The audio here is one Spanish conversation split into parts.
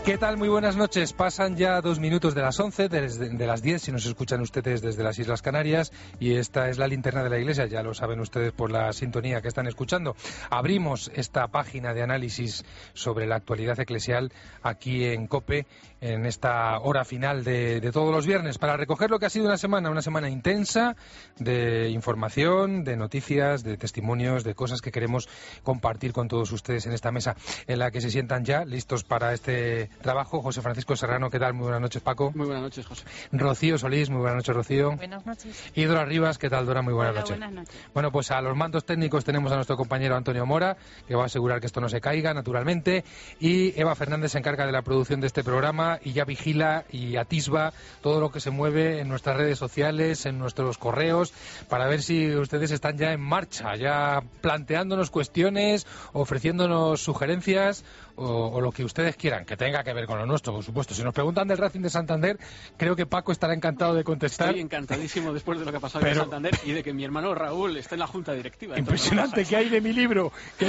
¿Qué tal? Muy buenas noches. Pasan ya 2 minutos de las 11, de las 10, si nos escuchan ustedes desde las Islas Canarias, y esta es la linterna de la Iglesia, ya lo saben ustedes por la sintonía que están escuchando. Abrimos esta página de análisis sobre la actualidad eclesial aquí en COPE, en esta hora final de todos los viernes, para recoger lo que ha sido una semana intensa de información, de noticias, de testimonios, de cosas que queremos compartir con todos ustedes en esta mesa, en la que se sientan ya listos para este trabajo. José Francisco Serrano, ¿qué tal? Muy buenas noches, Paco. Muy buenas noches, José. Rocío Solís, muy buenas noches, Rocío. Buenas noches. Y Dora Rivas, ¿qué tal, Dora? Muy buenas noches. Buenas noches. Bueno, pues a los mandos técnicos tenemos a nuestro compañero Antonio Mora, que va a asegurar que esto no se caiga, naturalmente, y Eva Fernández se encarga de la producción de este programa y ya vigila y atisba todo lo que se mueve en nuestras redes sociales, en nuestros correos, para ver si ustedes están ya en marcha, ya planteándonos cuestiones, ofreciéndonos sugerencias o lo que ustedes quieran, que tenga que ver con lo nuestro, por supuesto. Si nos preguntan del Racing de Santander, creo que Paco estará encantado de contestar. Estoy encantadísimo después de lo que ha pasado en Santander y de que mi hermano Raúl esté en la junta directiva. Impresionante, que hay de mi libro.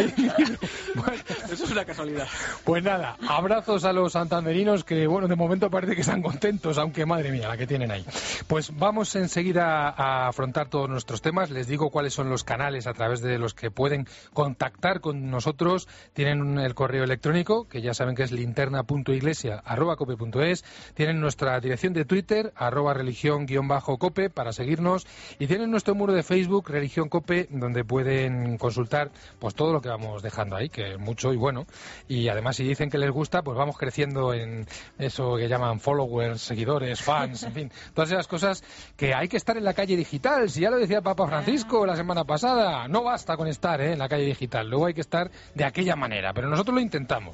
Bueno, eso es una casualidad. Pues nada, abrazos a los santanderinos que, bueno, de momento parece que están contentos, aunque madre mía, la que tienen ahí. Pues vamos enseguida a afrontar todos nuestros temas. Les digo cuáles son los canales a través de los que pueden contactar con nosotros. Tienen el correo electrónico, que ya saben que es linterna.iglesia@cope.es. Tienen nuestra dirección de Twitter, @religión_cope, para seguirnos, y tienen nuestro muro de Facebook, Religión Cope, donde pueden consultar pues todo lo que vamos dejando ahí, que es mucho y bueno. Y además, si dicen que les gusta, pues vamos creciendo en eso que llaman followers, seguidores, fans, en fin, todas esas cosas que hay que estar en la calle digital. Si ya lo decía el Papa Francisco la semana pasada, no basta con estar en la calle digital, luego hay que estar de aquella manera, pero nosotros lo intentamos.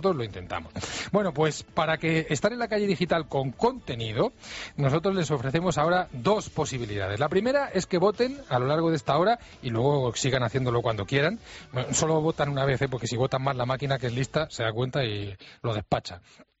Bueno, pues para que estar en la calle digital con contenido, nosotros les ofrecemos ahora 2 posibilidades. La primera es que voten a lo largo de esta hora y luego sigan haciéndolo cuando quieran. Bueno, solo votan una vez, porque si votan más, la máquina, que es lista, se da cuenta y lo despacha.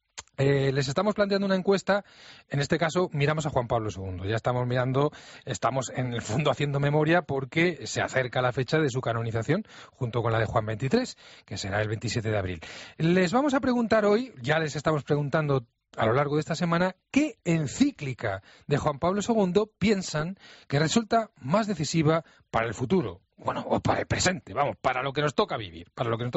Les estamos planteando una encuesta. En este caso miramos a Juan Pablo II. Ya estamos mirando, estamos en el fondo haciendo memoria, porque se acerca la fecha de su canonización junto con la de Juan XXIII, que será el 27 de abril. Les vamos a preguntar hoy, ya les estamos preguntando a lo largo de esta semana, ¿qué encíclica de Juan Pablo II piensan que resulta más decisiva para el futuro? Bueno, o para el presente, vamos, para lo que nos toca vivir,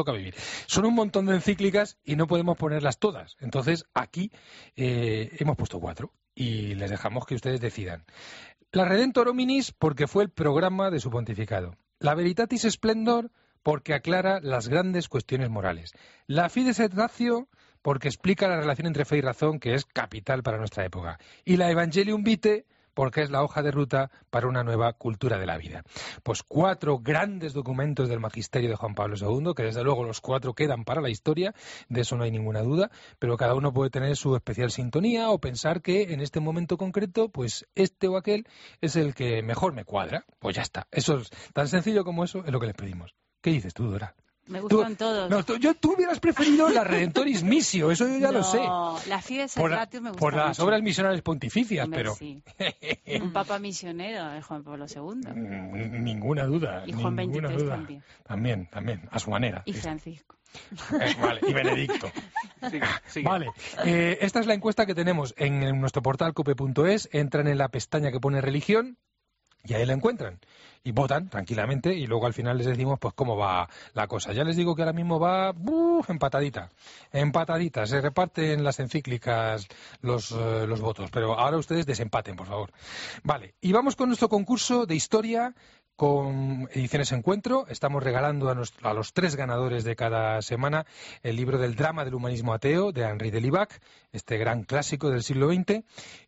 Son un montón de encíclicas y no podemos ponerlas todas. Entonces, aquí hemos puesto 4 y les dejamos que ustedes decidan. La Redemptor Hominis, porque fue el programa de su pontificado. La Veritatis Splendor, porque aclara las grandes cuestiones morales. La Fides et Ratio, porque explica la relación entre fe y razón, que es capital para nuestra época. Y la Evangelium Vitae, porque es la hoja de ruta para una nueva cultura de la vida. Pues 4 grandes documentos del magisterio de Juan Pablo II, que desde luego los 4 quedan para la historia, de eso no hay ninguna duda, pero cada uno puede tener su especial sintonía o pensar que en este momento concreto, pues este o aquel es el que mejor me cuadra. Pues ya está. Eso es tan sencillo como eso, es lo que les pedimos. ¿Qué dices tú, Dora? Me gustan todos. No, tú hubieras preferido la Redemptoris Missio, eso yo ya lo sé. La Fides et Ratio me gusta por las mucho. Obras misionales pontificias, Hombre, pero... sí. Un papa misionero, el Juan Pablo II. Ninguna duda. Y Juan XXIII también. También, a su manera. Y Francisco. Vale, y Benedicto. Sí. Vale, esta es la encuesta que tenemos en nuestro portal cope.es. Entran en la pestaña que pone religión y ahí la encuentran. Y votan tranquilamente y luego al final les decimos pues cómo va la cosa. Ya les digo que ahora mismo va empatadita. Se reparten las encíclicas los votos, pero ahora ustedes desempaten, por favor. Vale, y vamos con nuestro concurso de historia con Ediciones Encuentro. Estamos regalando a los 3 ganadores de cada semana el libro del drama del humanismo ateo de Henri de Libac, este gran clásico del siglo XX.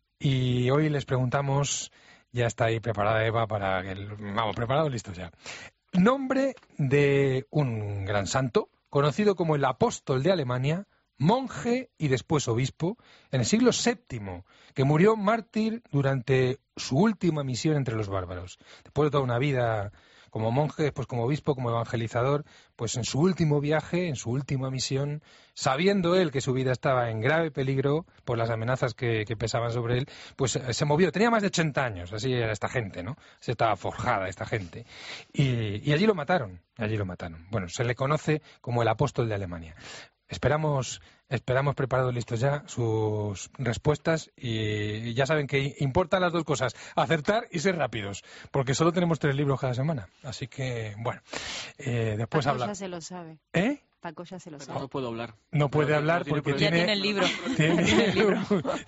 Y hoy les preguntamos... Ya está ahí preparada Eva para que... Vamos, preparados, listos ya. Nombre de un gran santo, conocido como el apóstol de Alemania, monje y después obispo, en el siglo VII, que murió mártir durante su última misión entre los bárbaros. Después de toda una vida como monje, después como obispo, como evangelizador, pues en su último viaje, en su última misión, sabiendo él que su vida estaba en grave peligro por las amenazas que pesaban sobre él, pues se movió. Tenía más de 80 años, así era esta gente, ¿no? Se estaba forjada esta gente. Y allí lo mataron, Bueno, se le conoce como el apóstol de Alemania. esperamos preparados, listos ya, sus respuestas, y ya saben que importan las dos cosas, acertar y ser rápidos, porque solo tenemos 3 libros cada semana. Así que, bueno, después Paco hablar. ya se lo sabe. ¿Eh? Paco ya se lo Pero sabe. no puedo hablar. No puede hablar porque Ya tiene el libro. tiene el libro.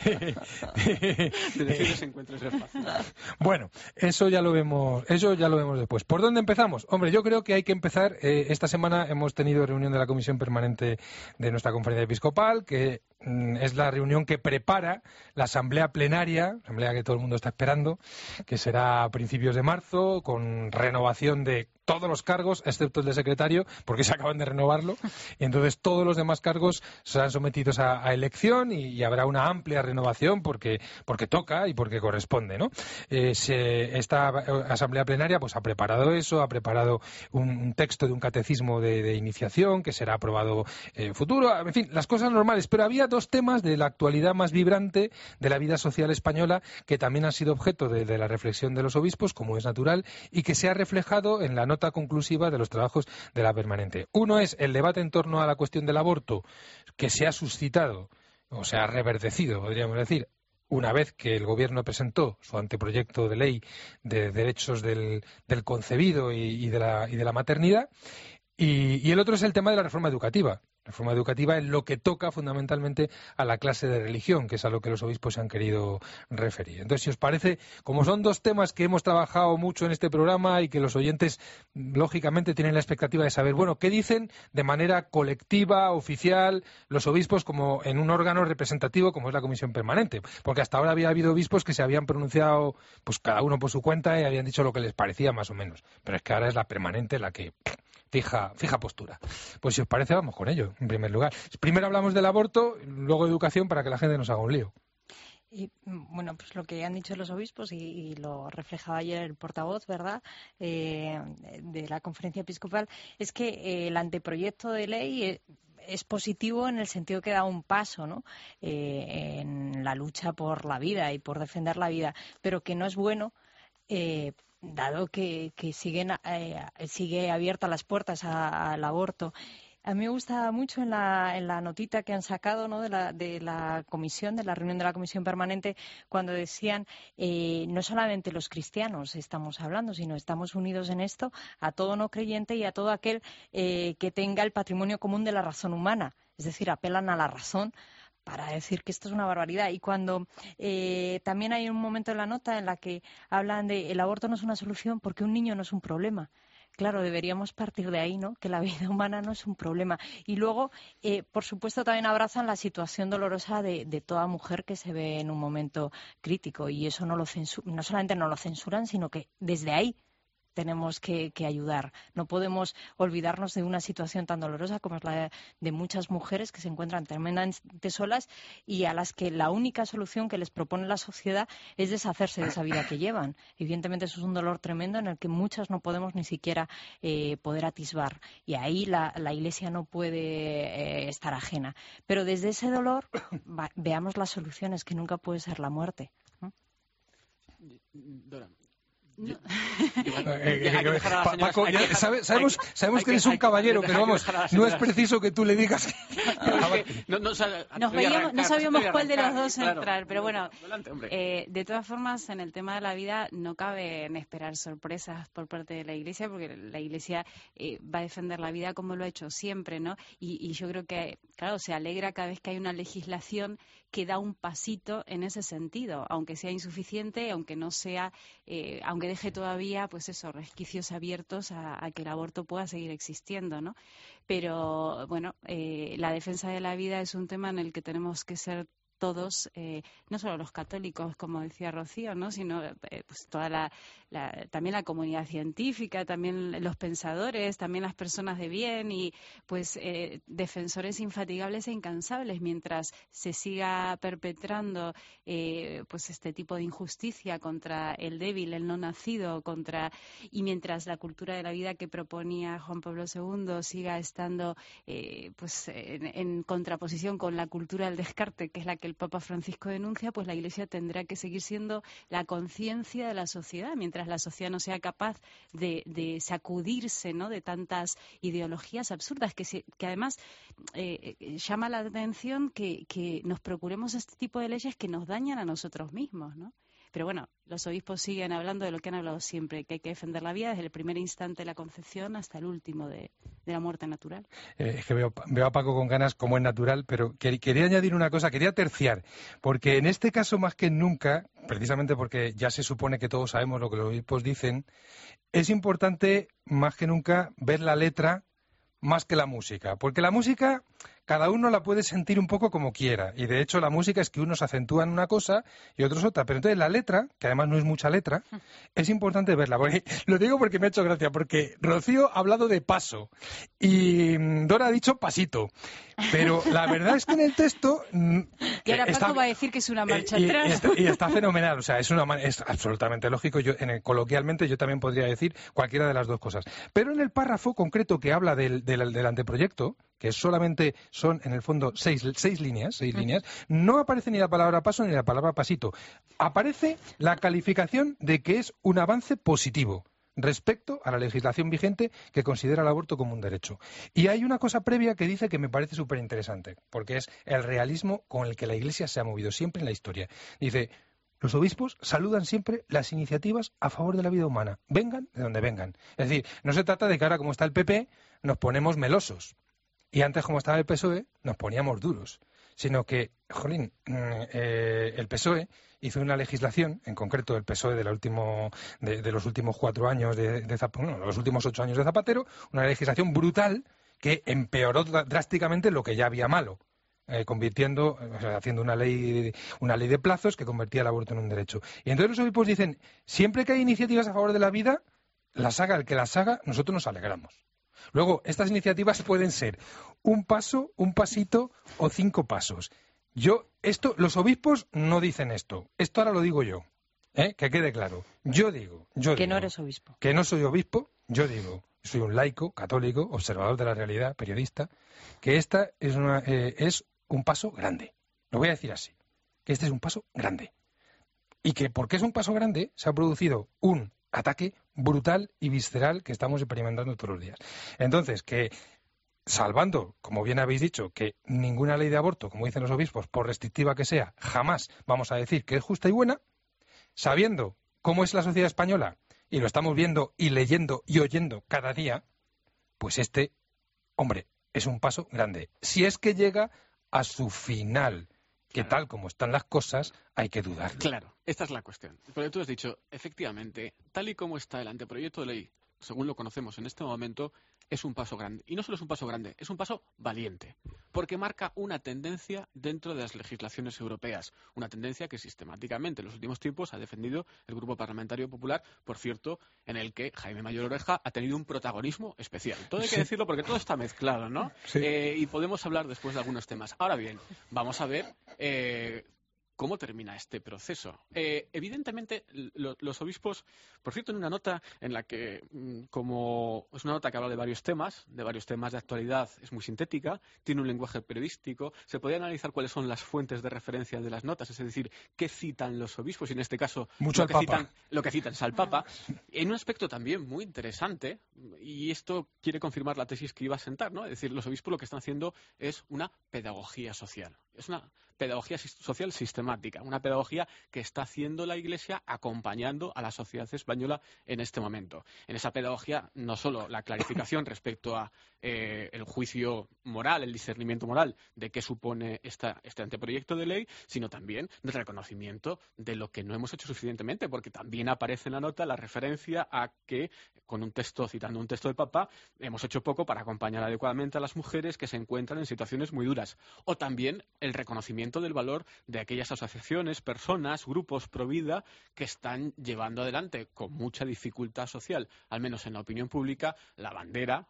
De decir encuentros es fácil. Bueno, eso ya lo vemos después. ¿Por dónde empezamos? Hombre, yo creo que hay que empezar. Esta semana hemos tenido reunión de la Comisión Permanente de nuestra Conferencia Episcopal, que es la reunión que prepara la asamblea plenaria, asamblea que todo el mundo está esperando, que será a principios de marzo, con renovación de todos los cargos, excepto el de secretario, porque se acaban de renovarlo, y entonces todos los demás cargos serán sometidos a elección, y habrá una amplia renovación porque toca y porque corresponde, ¿no? Esta asamblea plenaria pues ha preparado eso, ha preparado un texto de un catecismo de iniciación que será aprobado en futuro, en fin, las cosas normales, pero había 2 temas de la actualidad más vibrante de la vida social española que también han sido objeto de la reflexión de los obispos, como es natural, y que se ha reflejado en la nota conclusiva de los trabajos de la permanente. Uno es el debate en torno a la cuestión del aborto, que se ha suscitado, o se ha reverdecido, podríamos decir, una vez que el Gobierno presentó su anteproyecto de ley de derechos del concebido y de la maternidad. Y el otro es el tema de la reforma educativa. La reforma educativa es lo que toca fundamentalmente a la clase de religión, que es a lo que los obispos se han querido referir. Entonces, si os parece, como son 2 temas que hemos trabajado mucho en este programa y que los oyentes, lógicamente, tienen la expectativa de saber, bueno, ¿qué dicen de manera colectiva, oficial, los obispos como en un órgano representativo como es la Comisión Permanente? Porque hasta ahora había habido obispos que se habían pronunciado, pues cada uno por su cuenta, y habían dicho lo que les parecía más o menos. Pero es que ahora es la Permanente la que fija postura. Pues si os parece, vamos con ello, en primer lugar. Primero hablamos del aborto, luego educación, para que la gente nos haga un lío. Y, bueno, pues lo que han dicho los obispos y lo reflejaba ayer el portavoz, ¿verdad?, de la Conferencia Episcopal, es que el anteproyecto de ley es positivo en el sentido que da un paso, ¿no?, en la lucha por la vida y por defender la vida, pero que no es bueno dado que sigue abiertas las puertas al aborto. A mí me gusta mucho en la notita que han sacado, ¿no?, de la comisión, de la reunión de la Comisión Permanente, cuando decían no solamente los cristianos estamos hablando, sino estamos unidos en esto a todo no creyente y a todo aquel que tenga el patrimonio común de la razón humana. Es decir, apelan a la razón para decir que esto es una barbaridad. Y cuando también hay un momento en la nota en la que hablan de el aborto no es una solución porque un niño no es un problema. Claro, deberíamos partir de ahí, ¿no?, que la vida humana no es un problema. Y luego, por supuesto, también abrazan la situación dolorosa de toda mujer que se ve en un momento crítico. Y eso no solamente no lo censuran, sino que desde ahí tenemos que ayudar. No podemos olvidarnos de una situación tan dolorosa como es la de muchas mujeres que se encuentran tremendamente solas y a las que la única solución que les propone la sociedad es deshacerse de esa vida que llevan. Evidentemente eso es un dolor tremendo en el que muchas no podemos ni siquiera poder atisbar. Y ahí la Iglesia no puede estar ajena. Pero desde ese dolor veamos las soluciones, que nunca puede ser la muerte. Dora. No. Paco, sabemos que eres un caballero, pero vamos, no es preciso que tú le digas no sabíamos cuál de los dos entrar, pero bueno, de todas formas, en el tema de la vida no cabe esperar sorpresas por parte de la Iglesia, porque la Iglesia va a defender la vida como lo ha hecho siempre, ¿no? Y yo creo que, claro, se alegra cada vez que hay una legislación que da un pasito en ese sentido, aunque sea insuficiente, aunque no sea, aunque deje todavía, pues eso, resquicios abiertos a que el aborto pueda seguir existiendo, ¿no? Pero, bueno, la defensa de la vida es un tema en el que tenemos que ser todos, no solo los católicos, como decía Rocío, ¿no?, sino pues también la comunidad científica, también los pensadores, también las personas de bien y pues defensores infatigables e incansables mientras se siga perpetrando pues este tipo de injusticia contra el débil, el no nacido, y mientras la cultura de la vida que proponía Juan Pablo II siga estando pues en contraposición con la cultura del descarte, que es la que el Papa Francisco denuncia, pues la Iglesia tendrá que seguir siendo la conciencia de la sociedad, mientras la sociedad no sea capaz de sacudirse, ¿no?, de tantas ideologías absurdas, que además llama la atención que nos procuremos este tipo de leyes que nos dañan a nosotros mismos, ¿no? Pero bueno, los obispos siguen hablando de lo que han hablado siempre, que hay que defender la vida desde el primer instante de la concepción hasta el último de la muerte natural. Es que veo a Paco con ganas, como es natural, pero quería añadir una cosa, quería terciar, porque en este caso más que nunca, precisamente porque ya se supone que todos sabemos lo que los obispos dicen, es importante más que nunca ver la letra más que la música, porque la música cada uno la puede sentir un poco como quiera, y de hecho la música es que unos acentúan una cosa y otros otra, pero entonces la letra, que además no es mucha letra, es importante verla. Porque, lo digo porque me ha hecho gracia, porque Rocío ha hablado de paso y Dora ha dicho pasito, pero la verdad es que en el texto... Y ahora Paco va a decir que es una marcha atrás. Y está fenomenal, o sea, es absolutamente lógico. Coloquialmente yo también podría decir cualquiera de las dos cosas. Pero en el párrafo concreto que habla del anteproyecto, que solamente son en el fondo seis líneas, no aparece ni la palabra paso ni la palabra pasito. Aparece la calificación de que es un avance positivo respecto a la legislación vigente que considera el aborto como un derecho. Y hay una cosa previa que dice que me parece súper interesante, porque es el realismo con el que la Iglesia se ha movido siempre en la historia. Dice: los obispos saludan siempre las iniciativas a favor de la vida humana, vengan de donde vengan. Es decir, no se trata de que ahora, como está el PP, nos ponemos melosos. Y antes, como estaba el PSOE, nos poníamos duros. Sino que, jolín, el PSOE hizo una legislación, en concreto el PSOE de los últimos 4 años los últimos 8 años de Zapatero, una legislación brutal que empeoró drásticamente lo que ya había malo, haciendo una ley de plazos que convertía el aborto en un derecho. Y entonces los obispos dicen, siempre que hay iniciativas a favor de la vida, las haga el que las haga, nosotros nos alegramos. Luego, estas iniciativas pueden ser un paso, un pasito o 5 pasos. Los obispos no dicen esto. Esto ahora lo digo yo, que quede claro. Yo digo. Que no eres obispo. Que no soy obispo, yo digo. Soy un laico, católico, observador de la realidad, periodista, que esta es un paso grande. Lo voy a decir así, que este es un paso grande. Y que porque es un paso grande se ha producido un ataque brutal y visceral que estamos experimentando todos los días. Entonces, que salvando, como bien habéis dicho, que ninguna ley de aborto, como dicen los obispos, por restrictiva que sea, jamás vamos a decir que es justa y buena, sabiendo cómo es la sociedad española, y lo estamos viendo y leyendo y oyendo cada día, pues hombre, es un paso grande. Si es que llega a su final, que tal como están las cosas, hay que dudar. Claro, esta es la cuestión. Porque tú has dicho, efectivamente, tal y como está el anteproyecto de ley, según lo conocemos en este momento, es un paso grande. Y no solo es un paso grande, es un paso valiente, porque marca una tendencia dentro de las legislaciones europeas, una tendencia que sistemáticamente en los últimos tiempos ha defendido el Grupo Parlamentario Popular, por cierto, en el que Jaime Mayor Oreja ha tenido un protagonismo especial. Todo hay que decirlo porque todo está mezclado, ¿no? Sí. Y podemos hablar después de algunos temas. Ahora bien, vamos a ver ¿cómo termina este proceso? Evidentemente, los obispos, por cierto, en una nota en la que, como es una nota que habla de varios temas de actualidad, es muy sintética, tiene un lenguaje periodístico, se podría analizar cuáles son las fuentes de referencia de las notas, es decir, qué citan los obispos, y en este caso lo que citan es al Papa, en un aspecto también muy interesante, y esto quiere confirmar la tesis que iba a sentar, ¿no? Es decir, los obispos lo que están haciendo es una pedagogía social, es una pedagogía social sistemática, una pedagogía que está haciendo la Iglesia acompañando a la sociedad española en este momento. En esa pedagogía no solo la clarificación respecto a el juicio moral, el discernimiento moral de qué supone este anteproyecto de ley, sino también del reconocimiento de lo que no hemos hecho suficientemente, porque también aparece en la nota la referencia a que, citando un texto del Papa, hemos hecho poco para acompañar adecuadamente a las mujeres que se encuentran en situaciones muy duras. O también el reconocimiento del valor de aquellas asociaciones, personas, grupos pro vida que están llevando adelante con mucha dificultad social, al menos en la opinión pública, la bandera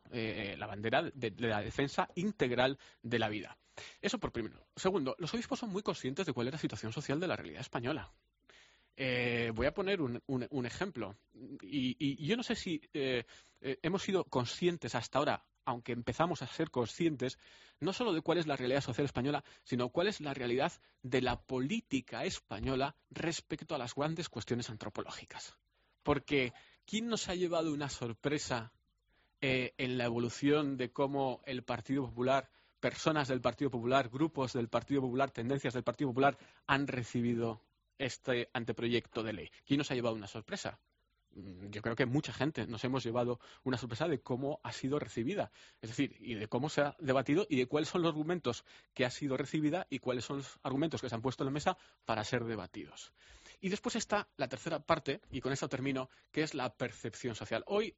de la defensa integral de la vida. Eso por primero. Segundo, los obispos son muy conscientes de cuál es la situación social de la realidad española. Voy a poner un ejemplo. Y yo no sé si hemos sido conscientes hasta ahora, aunque empezamos a ser conscientes, no solo de cuál es la realidad social española, sino cuál es la realidad de la política española respecto a las grandes cuestiones antropológicas. Porque ¿quién nos ha llevado una sorpresa en la evolución de cómo el Partido Popular, personas del Partido Popular, grupos del Partido Popular, tendencias del Partido Popular han recibido este anteproyecto de ley? ¿Quién nos ha llevado una sorpresa? Yo creo que mucha gente nos hemos llevado una sorpresa de cómo ha sido recibida, es decir, y de cómo se ha debatido y de cuáles son los argumentos que ha sido recibida y cuáles son los argumentos que se han puesto en la mesa para ser debatidos. Y después está la tercera parte, y con esto termino, que es la percepción social. Hoy,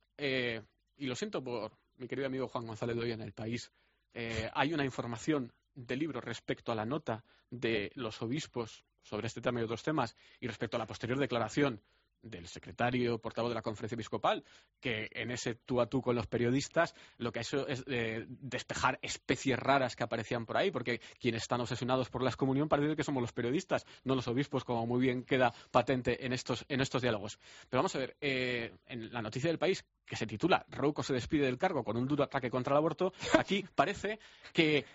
y lo siento por mi querido amigo Juan González de hoy en El País, hay una información de libro respecto a la nota de los obispos sobre este tema y otros temas, y respecto a la posterior declaración del secretario portavoz de la Conferencia Episcopal, que en ese tú a tú con los periodistas lo que ha hecho es despejar especies raras que aparecían por ahí, porque quienes están obsesionados por la excomunión parece que somos los periodistas, no los obispos, como muy bien queda patente en estos diálogos. Pero vamos a ver, en la noticia del País, que se titula Rouco se despide del cargo con un duro ataque contra el aborto, aquí parece que,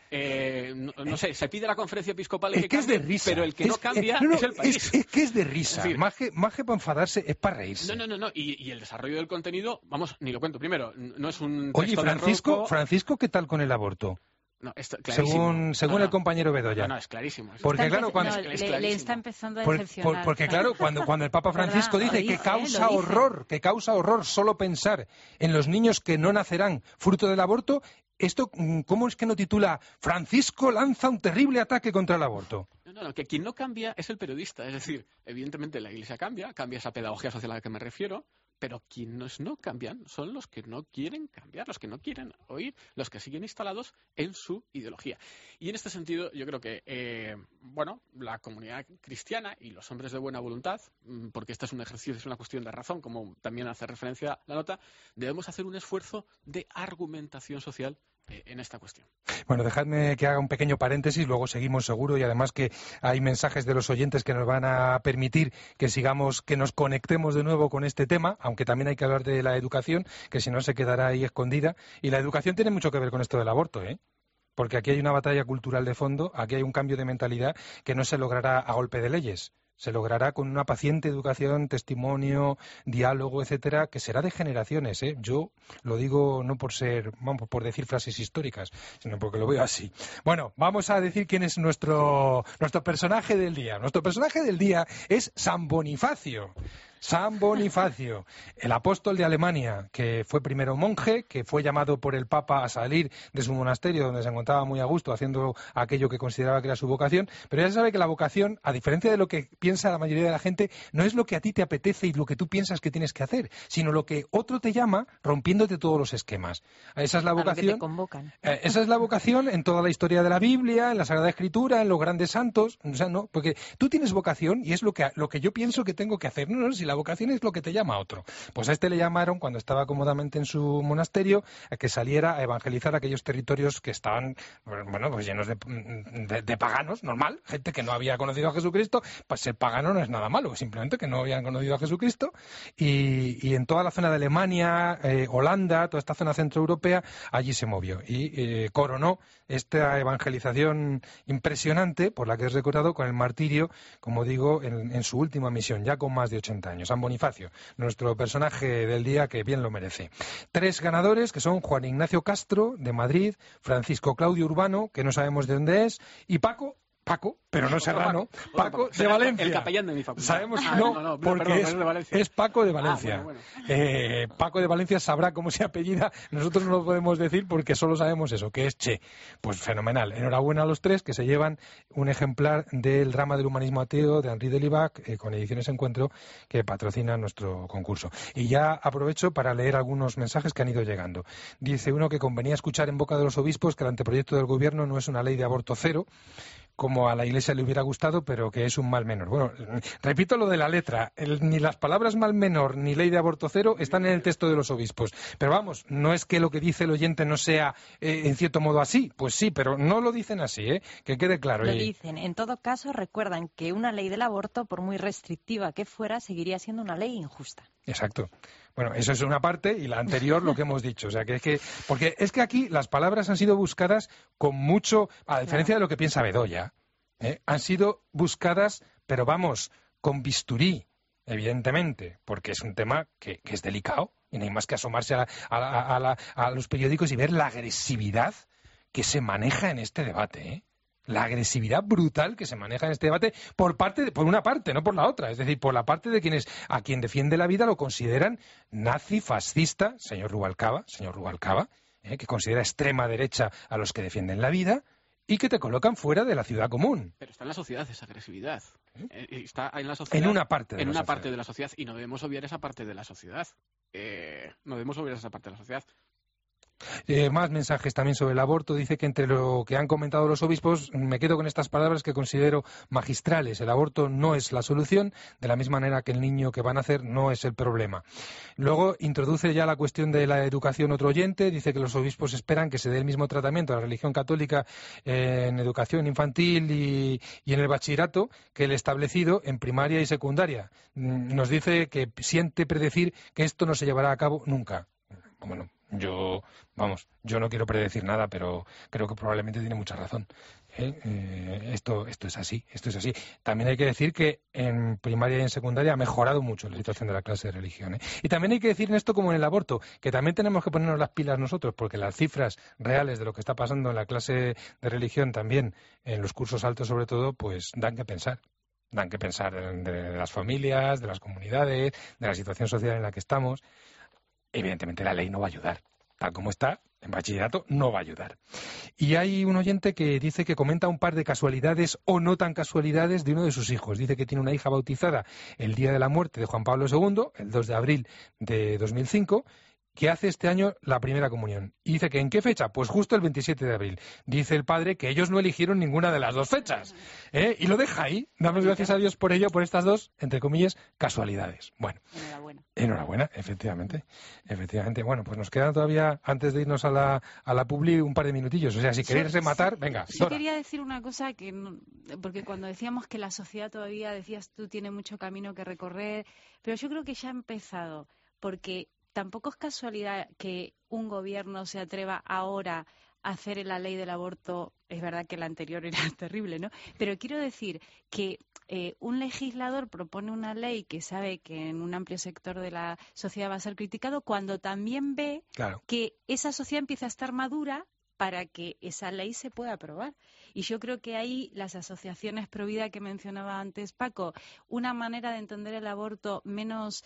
no sé, se pide a la Conferencia Episcopal que cambie, es de risa. Pero el que no cambia es el País. Es que es de risa. Es decir, más que para enfadarse, es para reírse. No. Y el desarrollo del contenido, vamos, ni lo cuento. Primero, no es un Oye, texto Francisco, ¿qué tal con el aborto? No, clarísimo. Según el compañero Bedoya. No, es clarísimo. Porque claro, cuando le está empezando a decepcionar. Porque claro, cuando el Papa Francisco dice que causa horror solo pensar en los niños que no nacerán fruto del aborto, esto, ¿cómo es que no titula Francisco lanza un terrible ataque contra el aborto? No, que quien no cambia es el periodista. Es decir, evidentemente la Iglesia cambia esa pedagogía social a la que me refiero, pero quienes no cambian son los que no quieren cambiar, los que no quieren oír, los que siguen instalados en su ideología. Y en este sentido, yo creo que, la comunidad cristiana y los hombres de buena voluntad, porque este es un ejercicio, es una cuestión de razón, como también hace referencia la nota, debemos hacer un esfuerzo de argumentación social en esta cuestión. Bueno, dejadme que haga un pequeño paréntesis, luego seguimos seguro, y además que hay mensajes de los oyentes que nos van a permitir que sigamos, que nos conectemos de nuevo con este tema, aunque también hay que hablar de la educación, que si no se quedará ahí escondida. Y la educación tiene mucho que ver con esto del aborto, porque aquí hay una batalla cultural de fondo, aquí hay un cambio de mentalidad que no se logrará a golpe de leyes. Se logrará con una paciente educación, testimonio, diálogo, etcétera, que será de generaciones, Yo lo digo no por por decir frases históricas, sino porque lo veo así. Bueno, vamos a decir quién es nuestro personaje del día. Nuestro personaje del día es San Bonifacio. San Bonifacio, el apóstol de Alemania, que fue primero monje, que fue llamado por el Papa a salir de su monasterio, donde se encontraba muy a gusto haciendo aquello que consideraba que era su vocación, pero ya se sabe que la vocación, a diferencia de lo que piensa la mayoría de la gente, no es lo que a ti te apetece y lo que tú piensas que tienes que hacer, sino lo que otro te llama rompiéndote todos los esquemas. Esa es la vocación. A lo que te convocan. Esa es la vocación en toda la historia de la Biblia, en la Sagrada Escritura, en los grandes santos, porque tú tienes vocación y es lo que yo pienso que tengo que hacer. No, si la vocación es lo que te llama a otro. Pues a este le llamaron, cuando estaba cómodamente en su monasterio, a que saliera a evangelizar aquellos territorios que estaban, pues llenos de paganos, normal, gente que no había conocido a Jesucristo. Pues ser pagano no es nada malo, simplemente que no habían conocido a Jesucristo. Y en toda la zona de Alemania, Holanda, toda esta zona centroeuropea, allí se movió y coronó esta evangelización impresionante, por la que es recordado, con el martirio, como digo, en su última misión, ya con más de 80 años. San Bonifacio, nuestro personaje del día, que bien lo merece. 3 ganadores, que son Juan Ignacio Castro, de Madrid, Francisco Claudio Urbano, que no sabemos de dónde es, y Paco, pero no Serrano, Paco de Valencia. El capellán de mi facultad. Sabemos, porque es Paco de Valencia. Bueno. Paco de Valencia sabrá cómo se apellida, nosotros no lo podemos decir porque solo sabemos eso, que es Che. Pues fenomenal. Enhorabuena a los 3 que se llevan un ejemplar del Drama del Humanismo Ateo de Henri Delibac, con Ediciones Encuentro, que patrocina nuestro concurso. Y ya aprovecho para leer algunos mensajes que han ido llegando. Dice uno que convenía escuchar en boca de los obispos que el anteproyecto del gobierno no es una ley de aborto cero, como a la Iglesia le hubiera gustado, pero que es un mal menor. Bueno, repito lo de la letra. Ni las palabras mal menor ni ley de aborto cero están en el texto de los obispos. Pero vamos, no es que lo que dice el oyente no sea en cierto modo así. Pues sí, pero no lo dicen así, que quede claro. Lo dicen. En todo caso, recuerdan que una ley del aborto, por muy restrictiva que fuera, seguiría siendo una ley injusta. Exacto. Bueno, eso es una parte y la anterior lo que hemos dicho. O sea, porque es que aquí las palabras han sido buscadas con mucho, a diferencia de lo que piensa Bedoya, han sido buscadas, pero vamos, con bisturí, evidentemente, porque es un tema que es delicado y no hay más que asomarse a los periódicos y ver la agresividad que se maneja en este debate, ¿eh? La agresividad brutal que se maneja en este debate por una parte, no por la otra. Es decir, por la parte de quienes a quien defiende la vida lo consideran nazi, fascista, señor Rubalcaba, que considera extrema derecha a los que defienden la vida y que te colocan fuera de la ciudad común. Pero está en la sociedad esa agresividad. Está en la sociedad. En una parte de la sociedad. Y no debemos obviar esa parte de la sociedad. Más mensajes también sobre el aborto. Dice que entre lo que han comentado los obispos, me quedo con estas palabras que considero magistrales. El aborto no es la solución, de la misma manera que el niño que va a nacer no es el problema. Luego introduce ya la cuestión de la educación otro oyente. Dice que los obispos esperan que se dé el mismo tratamiento a la religión católica en educación infantil y en el bachillerato que el establecido en primaria y secundaria. Nos dice que siente predecir que esto no se llevará a cabo nunca. Bueno, yo no quiero predecir nada, pero creo que probablemente tiene mucha razón. Esto es así. También hay que decir que en primaria y en secundaria ha mejorado mucho la situación de la clase de religión. Y también hay que decir en esto como en el aborto, que también tenemos que ponernos las pilas nosotros, porque las cifras reales de lo que está pasando en la clase de religión también, en los cursos altos sobre todo, pues dan que pensar. Dan que pensar de las familias, de las comunidades, de la situación social en la que estamos. Evidentemente la ley no va a ayudar. Tal como está, en bachillerato no va a ayudar. Y hay un oyente que dice que comenta un par de casualidades o no tan casualidades de uno de sus hijos. Dice que tiene una hija bautizada el día de la muerte de Juan Pablo II, el 2 de abril de 2005, que hace este año la primera comunión. Y dice que ¿en qué fecha? Pues justo el 27 de abril. Dice el padre que ellos no eligieron ninguna de las dos fechas. Y lo deja ahí. Damos gracias a Dios por ello, por estas dos, entre comillas, casualidades. Bueno. Enhorabuena, efectivamente. Bueno, pues nos quedan todavía, antes de irnos a la publi, un par de minutillos. O sea, si queréis rematar, venga. Yo quería decir una cosa, porque cuando decíamos que la sociedad todavía, decías tú, tiene mucho camino que recorrer, pero yo creo que ya ha empezado, porque tampoco es casualidad que un gobierno se atreva ahora a hacer la ley del aborto. Es verdad que la anterior era terrible, ¿no? Pero quiero decir que un legislador propone una ley que sabe que en un amplio sector de la sociedad va a ser criticado, cuando también ve que esa sociedad empieza a estar madura para que esa ley se pueda aprobar. Y yo creo que ahí las asociaciones pro vida que mencionaba antes Paco, una manera de entender el aborto menos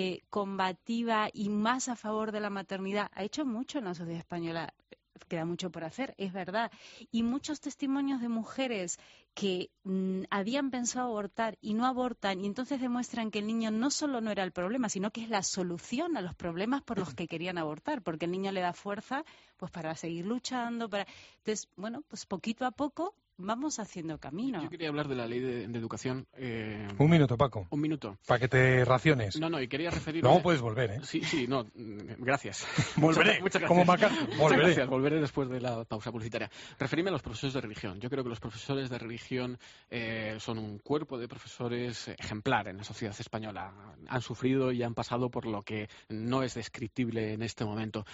combativa y más a favor de la maternidad, ha hecho mucho en la sociedad española. Queda mucho por hacer, es verdad. Y muchos testimonios de mujeres que habían pensado abortar y no abortan, y entonces demuestran que el niño no solo no era el problema, sino que es la solución a los problemas por los que querían abortar, porque el niño le da fuerza pues para seguir luchando. Entonces, bueno, pues poquito a poco vamos haciendo camino. Yo quería hablar de la ley de educación. Un minuto, Paco. Un minuto. Para que te raciones. No, y quería referirme... Luego puedes volver, ¿eh? Sí, no, gracias. Volveré, muchas gracias. como McCarthy. Muchas gracias, volveré después de la pausa publicitaria. Referirme a los profesores de religión. Yo creo que los profesores de religión son un cuerpo de profesores ejemplar en la sociedad española. Han sufrido y han pasado por lo que no es descriptible en este momento.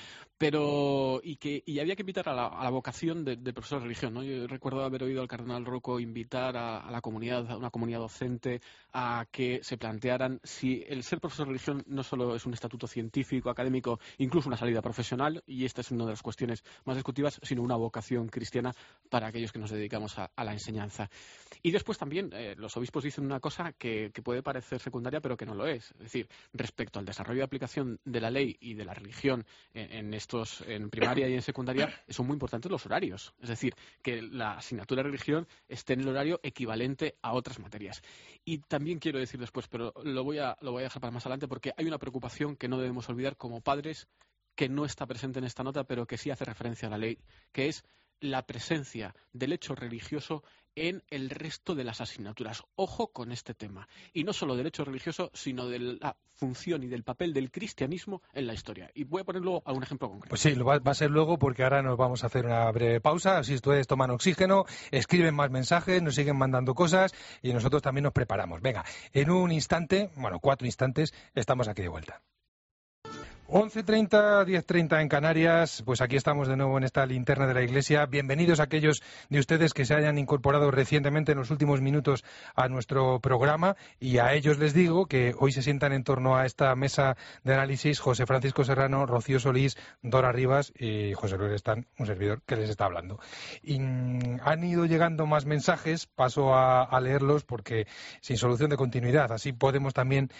Pero, y había que invitar a la vocación del profesor de religión, ¿no? Yo recuerdo haber oído al cardenal Rocco invitar a la comunidad, a una comunidad docente, a que se plantearan si el ser profesor de religión no solo es un estatuto científico, académico, incluso una salida profesional, y esta es una de las cuestiones más discutidas, sino una vocación cristiana para aquellos que nos dedicamos a la enseñanza. Y después también los obispos dicen una cosa que puede parecer secundaria, pero que no lo es. Es decir, respecto al desarrollo de aplicación de la ley y de la religión en primaria y en secundaria, son muy importantes los horarios. Es decir, que la asignatura de religión esté en el horario equivalente a otras materias. Y también quiero decir después, pero lo voy a dejar para más adelante, porque hay una preocupación que no debemos olvidar como padres, que no está presente en esta nota, pero que sí hace referencia a la ley, que es la presencia del hecho religioso en el resto de las asignaturas. Ojo con este tema. Y no solo del hecho religioso, sino de la función y del papel del cristianismo en la historia. Y voy a poner luego algún ejemplo concreto. Pues sí, va a ser luego, porque ahora nos vamos a hacer una breve pausa. Así ustedes toman oxígeno, escriben más mensajes, nos siguen mandando cosas y nosotros también nos preparamos. Venga, en un instante, 4 instantes, estamos aquí de vuelta. 11:30, 10:30 en Canarias, pues aquí estamos de nuevo en esta linterna de la Iglesia. Bienvenidos a aquellos de ustedes que se hayan incorporado recientemente en los últimos minutos a nuestro programa, y a ellos les digo que hoy se sientan en torno a esta mesa de análisis José Francisco Serrano, Rocío Solís, Dora Rivas y José Luis Están, un servidor que les está hablando. Y han ido llegando más mensajes, paso a leerlos porque sin solución de continuidad, así podemos también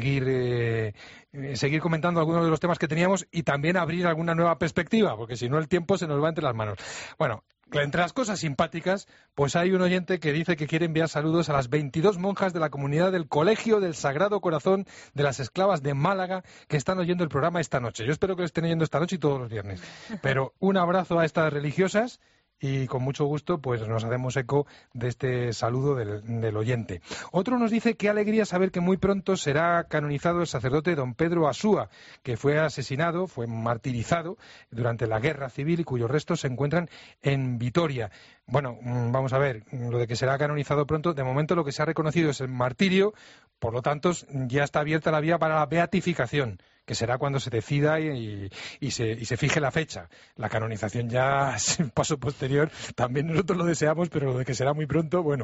seguir comentando algunos de los temas que teníamos y también abrir alguna nueva perspectiva, porque si no el tiempo se nos va entre las manos. Bueno, entre las cosas simpáticas, pues hay un oyente que dice que quiere enviar saludos a las 22 monjas de la comunidad del Colegio del Sagrado Corazón de las Esclavas de Málaga que están oyendo el programa esta noche. Yo espero que lo estén oyendo esta noche y todos los viernes. Pero un abrazo a estas religiosas. Y con mucho gusto pues nos hacemos eco de este saludo del oyente. Otro nos dice qué alegría saber que muy pronto será canonizado el sacerdote don Pedro Asúa, que fue asesinado, fue martirizado durante la guerra civil y cuyos restos se encuentran en Vitoria. Bueno, vamos a ver, lo de que será canonizado pronto, de momento lo que se ha reconocido es el martirio, por lo tanto ya está abierta la vía para la beatificación, que será cuando se decida y se fije la fecha. La canonización ya es un paso posterior, también nosotros lo deseamos, pero lo de que será muy pronto, bueno,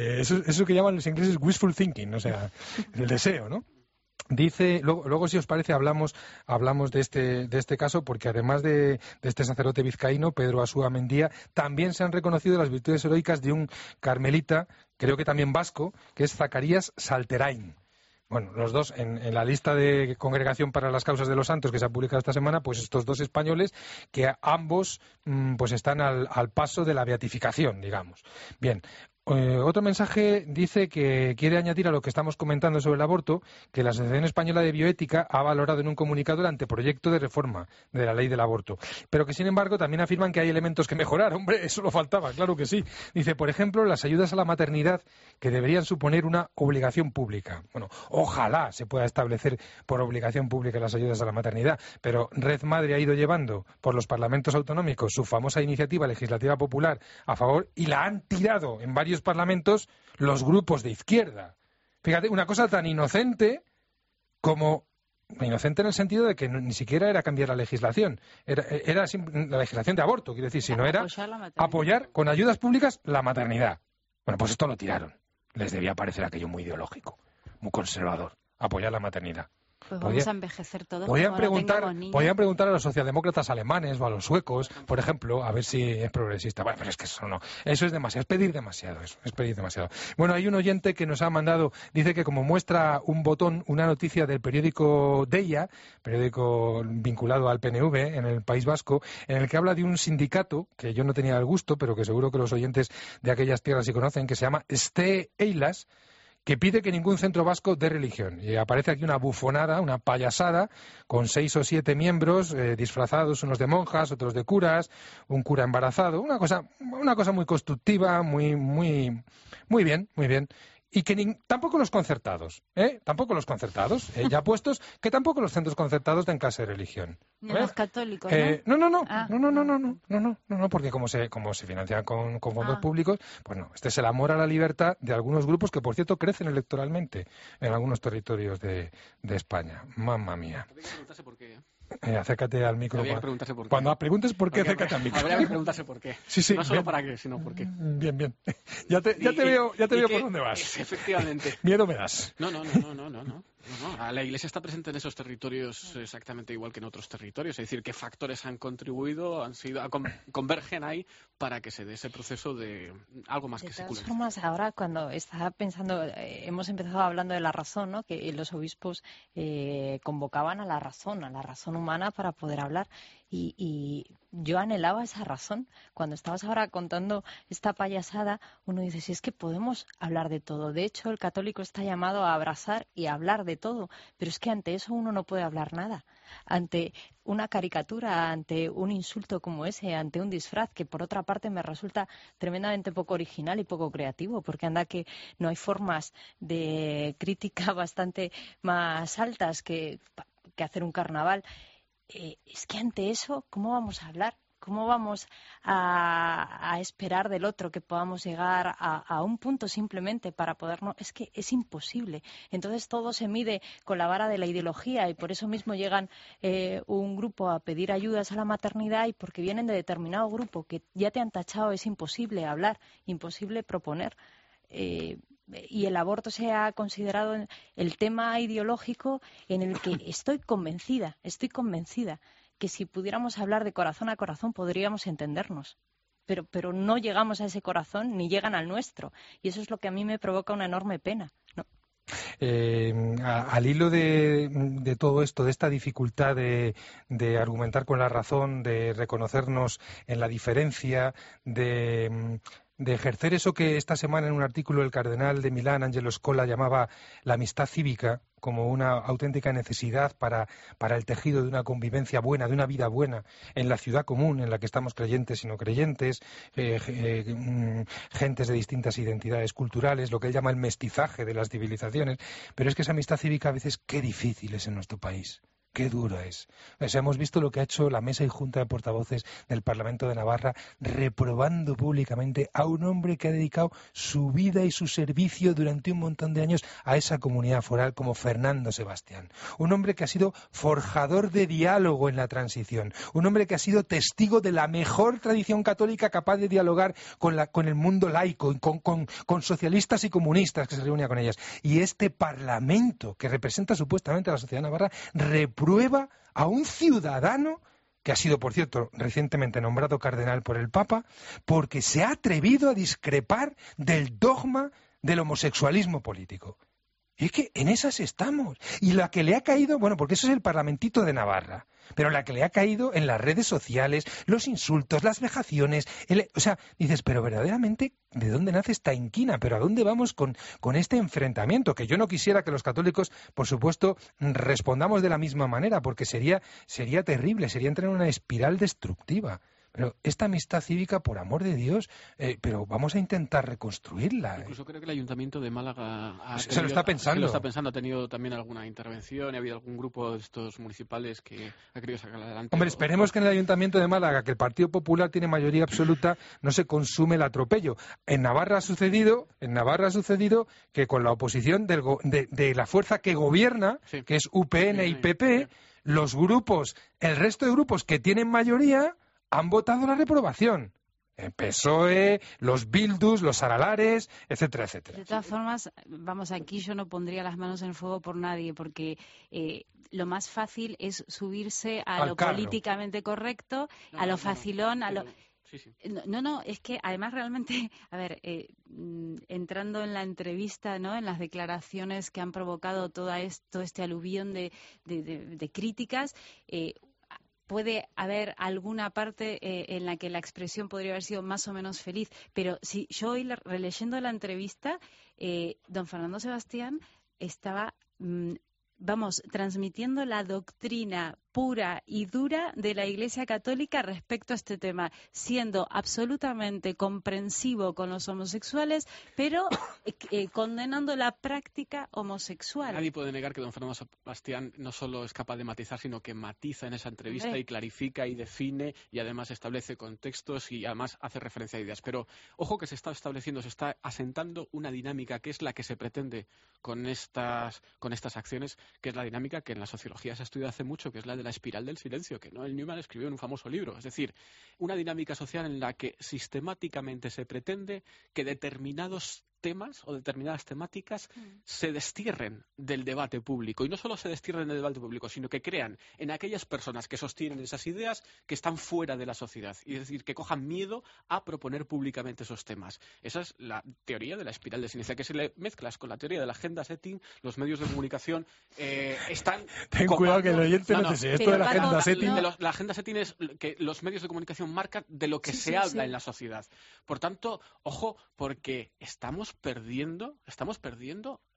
eso que llaman los ingleses wishful thinking, o sea, el deseo, ¿no? Dice, luego si os parece hablamos de este caso, porque además de este sacerdote vizcaíno, Pedro Asúa Mendía, también se han reconocido las virtudes heroicas de un carmelita, creo que también vasco, que es Zacarías Salterain. Bueno, los dos en la lista de Congregación para las Causas de los Santos que se ha publicado esta semana, pues estos dos españoles que ambos pues están al paso de la beatificación, digamos. Bien. Otro mensaje dice que quiere añadir a lo que estamos comentando sobre el aborto que la Asociación Española de Bioética ha valorado en un comunicado el anteproyecto de reforma de la ley del aborto, pero que sin embargo también afirman que hay elementos que mejorar. Hombre, eso lo faltaba, claro que sí. Dice, por ejemplo, las ayudas a la maternidad que deberían suponer una obligación pública. Bueno, ojalá se pueda establecer por obligación pública las ayudas a la maternidad, pero Red Madre ha ido llevando por los parlamentos autonómicos su famosa iniciativa legislativa popular a favor y la han tirado en varios parlamentos los grupos de izquierda. Fíjate, una cosa tan inocente como... Inocente en el sentido de que ni siquiera era cambiar la legislación, era la legislación de aborto, quiero decir, sino era apoyar con ayudas públicas la maternidad. Bueno, pues esto lo tiraron. Les debía parecer aquello muy ideológico, muy conservador, apoyar la maternidad. Pues vamos a envejecer todos. Podían preguntar a los socialdemócratas alemanes o a los suecos, por ejemplo, a ver si es progresista. Bueno, pero es que eso no. Eso es demasiado, es pedir demasiado. Eso, es pedir demasiado. Bueno, hay un oyente que nos ha mandado, dice que como muestra un botón, una noticia del periódico Deia, periódico vinculado al PNV en el País Vasco, en el que habla de un sindicato, que yo no tenía el gusto, pero que seguro que los oyentes de aquellas tierras sí conocen, que se llama Ste Eilas, que pide que ningún centro vasco dé religión. Y aparece aquí una bufonada, una payasada, con 6 o 7 miembros disfrazados, unos de monjas, otros de curas, un cura embarazado, una cosa muy constructiva, muy bien, muy bien. Y que tampoco los concertados, ya puestos, que tampoco los centros concertados den clase de religión. Ni los católicos, ¿no? No, porque como se financian con fondos públicos, pues no, este es el amor a la libertad de algunos grupos que, por cierto, crecen electoralmente en algunos territorios de España. Mamma mía. Acércate al micro. Cuando preguntes por qué, acércate al micro. Habría que preguntarse por qué. Sí, no solo para qué, sino por qué. Bien. Ya te veo por dónde vas. Efectivamente. Miedo me das. No. La Iglesia está presente en esos territorios exactamente igual que en otros territorios. Es decir, qué factores han contribuido, convergen ahí para que se dé ese proceso de algo más que secular. De todas formas, ahora cuando estaba pensando, hemos empezado hablando de la razón, ¿no? Que los obispos convocaban a la razón humana para poder hablar. Y yo anhelaba esa razón. Cuando estabas ahora contando esta payasada, uno dice, si es que podemos hablar de todo. De hecho, el católico está llamado a abrazar y a hablar de todo. Pero es que ante eso uno no puede hablar nada. Ante una caricatura, ante un insulto como ese, ante un disfraz que por otra parte me resulta tremendamente poco original y poco creativo, porque anda que no hay formas de crítica bastante más altas que hacer un carnaval. Es que ante eso, ¿cómo vamos a hablar? ¿cómo vamos a esperar del otro que podamos llegar a un punto simplemente para podernos? Es que es imposible. Entonces todo se mide con la vara de la ideología y por eso mismo llegan un grupo a pedir ayudas a la maternidad y porque vienen de determinado grupo que ya te han tachado, es imposible hablar, imposible proponer. Y el aborto se ha considerado el tema ideológico en el que estoy convencida que si pudiéramos hablar de corazón a corazón podríamos entendernos. Pero no llegamos a ese corazón ni llegan al nuestro. Y eso es lo que a mí me provoca una enorme pena, ¿no? Al hilo de todo esto, de esta dificultad de argumentar con la razón, de reconocernos en la diferencia, de ejercer eso que esta semana en un artículo el cardenal de Milán, Angelo Scola, llamaba la amistad cívica como una auténtica necesidad para el tejido de una convivencia buena, de una vida buena en la ciudad común en la que estamos creyentes y no creyentes, gentes de distintas identidades culturales, lo que él llama el mestizaje de las civilizaciones. Pero es que esa amistad cívica a veces qué difícil es en nuestro país. Qué dura es. O sea, hemos visto lo que ha hecho la Mesa y Junta de Portavoces del Parlamento de Navarra, reprobando públicamente a un hombre que ha dedicado su vida y su servicio durante un montón de años a esa comunidad foral como Fernando Sebastián. Un hombre que ha sido forjador de diálogo en la transición. Un hombre que ha sido testigo de la mejor tradición católica capaz de dialogar con el mundo laico, con socialistas y comunistas que se reunía con ellas. Y este Parlamento, que representa supuestamente a la sociedad navarra, reprueba a un ciudadano que ha sido, por cierto, recientemente nombrado cardenal por el Papa, porque se ha atrevido a discrepar del dogma del homosexualismo político. Y es que en esas estamos. Y la que le ha caído, bueno, porque eso es el Parlamentito de Navarra, pero la que le ha caído en las redes sociales, los insultos, las vejaciones, o sea, dices, pero verdaderamente, ¿de dónde nace esta inquina? ¿Pero a dónde vamos con este enfrentamiento? Que yo no quisiera que los católicos, por supuesto, respondamos de la misma manera, porque sería terrible, sería entrar en una espiral destructiva. Pero esta amistad cívica, por amor de Dios, pero vamos a intentar reconstruirla. Incluso creo que el Ayuntamiento de Málaga se lo está pensando. Ha tenido también alguna intervención, ha habido algún grupo de estos municipales que ha querido sacar adelante. Hombre, esperemos que en el Ayuntamiento de Málaga, que el Partido Popular tiene mayoría absoluta, no se consume el atropello. En Navarra ha sucedido que con la oposición de la fuerza que gobierna, sí, que es UPN y PP, los grupos, el resto de grupos que tienen mayoría han votado la reprobación. El PSOE, los Bildus, los Aralares, etcétera, etcétera. De todas formas, vamos, aquí yo no pondría las manos en el fuego por nadie, porque lo más fácil es subirse a lo políticamente correcto, a lo facilón, a lo... Sí, sí. No, es que además realmente, a ver, entrando en la entrevista, ¿no?, en las declaraciones que han provocado todo este aluvión de críticas, puede haber alguna parte en la que la expresión podría haber sido más o menos feliz, pero si yo hoy releyendo la entrevista, don Fernando Sebastián estaba, transmitiendo la doctrina pura y dura de la Iglesia Católica respecto a este tema, siendo absolutamente comprensivo con los homosexuales, pero condenando la práctica homosexual. Nadie puede negar que don Fernando Sebastián no solo es capaz de matizar, sino que matiza en esa entrevista y clarifica y define y además establece contextos y además hace referencia a ideas. Pero ojo que se está asentando una dinámica que es la que se pretende con estas acciones, que es la dinámica que en la sociología se ha estudiado hace mucho, que es la de la espiral del silencio, que Noel Newman escribió en un famoso libro. Es decir, una dinámica social en la que sistemáticamente se pretende que determinados temas o determinadas temáticas se destierren del debate público. Y no solo se destierren del debate público, sino que crean en aquellas personas que sostienen esas ideas que están fuera de la sociedad. Y es decir, que cojan miedo a proponer públicamente esos temas. Esa es la teoría de la espiral de silencio, que si le mezclas con la teoría de la agenda setting, los medios de comunicación están... Ten cuidado que el oyente no te sé. Esto de la agenda setting... La agenda setting es que los medios de comunicación marcan de lo que se habla en la sociedad. Por tanto, ojo, porque estamos perdiendo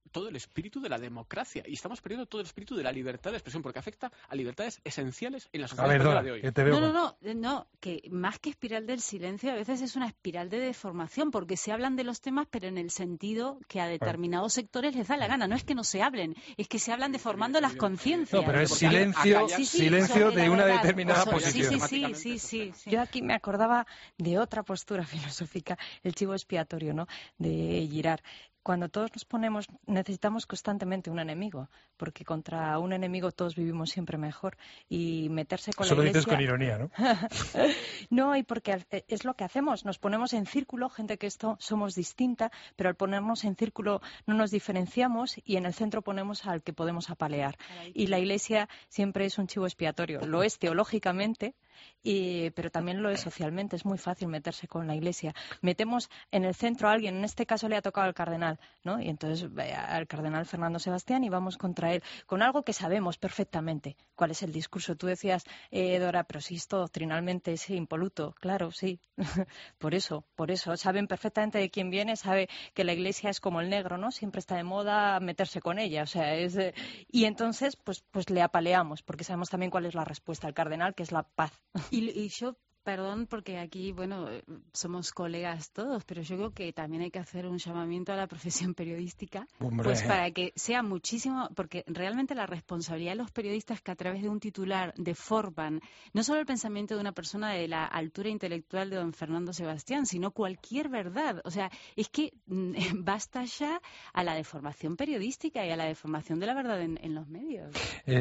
todo el espíritu de la democracia y estamos perdiendo todo el espíritu de la libertad de expresión porque afecta a libertades esenciales en la sociedad española de hoy. No, que más que espiral del silencio a veces es una espiral de deformación porque se hablan de los temas pero en el sentido que a determinados sectores les da la gana. No es que no se hablen, es que se hablan deformando las conciencias. No, pero es silencio de una determinada posición. Sí. Yo aquí me acordaba de otra postura filosófica, el chivo expiatorio, ¿no?, de Girard. Cuando todos nos ponemos, necesitamos constantemente un enemigo, porque contra un enemigo todos vivimos siempre mejor. Y meterse con la Iglesia... Eso lo dices con ironía, ¿no? No, y porque es lo que hacemos. Nos ponemos en círculo, gente que somos distinta, pero al ponernos en círculo no nos diferenciamos y en el centro ponemos al que podemos apalear. Y la Iglesia siempre es un chivo expiatorio. Lo es teológicamente, pero también lo es socialmente. Es muy fácil meterse con la Iglesia. Metemos en el centro a alguien, en este caso le ha tocado al cardenal, ¿no? Y entonces al cardenal Fernando Sebastián y vamos contra él con algo que sabemos perfectamente cuál es el discurso. Tú decías, Dora, pero si esto doctrinalmente es impoluto. Claro, sí. Por eso saben perfectamente de quién viene, sabe que la Iglesia es como el negro, ¿no? Siempre está de moda meterse con ella, o sea, y entonces pues le apaleamos porque sabemos también cuál es la respuesta al cardenal, que es la paz. Y yo, perdón, porque aquí, somos colegas todos, pero yo creo que también hay que hacer un llamamiento a la profesión periodística, pues para que sea muchísimo, porque realmente la responsabilidad de los periodistas que a través de un titular deforman no solo el pensamiento de una persona de la altura intelectual de don Fernando Sebastián, sino cualquier verdad. O sea, es que basta ya a la deformación periodística y a la deformación de la verdad en los medios.